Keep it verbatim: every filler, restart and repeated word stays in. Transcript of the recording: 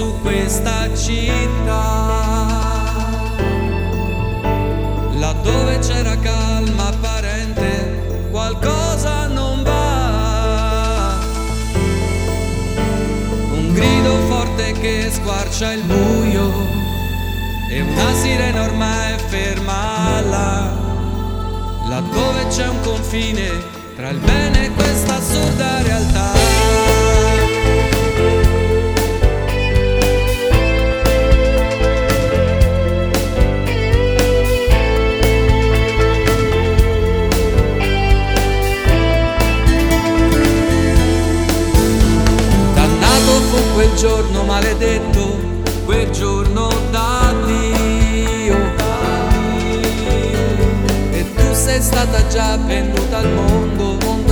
su questa città, laddove c'era calma apparente, qualcosa non va. Un grido forte che squarcia il buio e una sirena ormai ferma là, laddove c'è un confine tra il bene e questa assurda realtà. Dannato fu quel giorno maledetto, quel giorno da Dio, e tu sei stata già venduta al mondo, mondo